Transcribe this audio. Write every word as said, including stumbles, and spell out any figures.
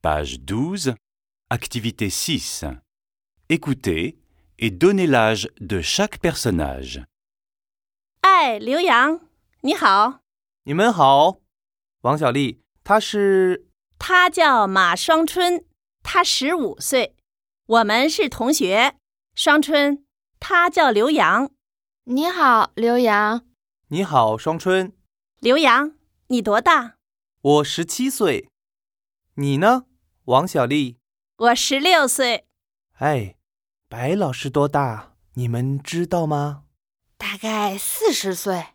Page douze, activité six. Écoutez et donnez l'âge de chaque personnage. 哎，刘洋，你好。 你们好。王小丽，她是…… 她叫马双春，她十五岁。我们是同学。双春，她叫刘洋。 你好，刘洋。 你好，双春。 刘洋，你多大？ 我十七岁。你呢，王小丽？ 我十六岁。 哎，白老师多大？你们知道吗？ 大概四十岁。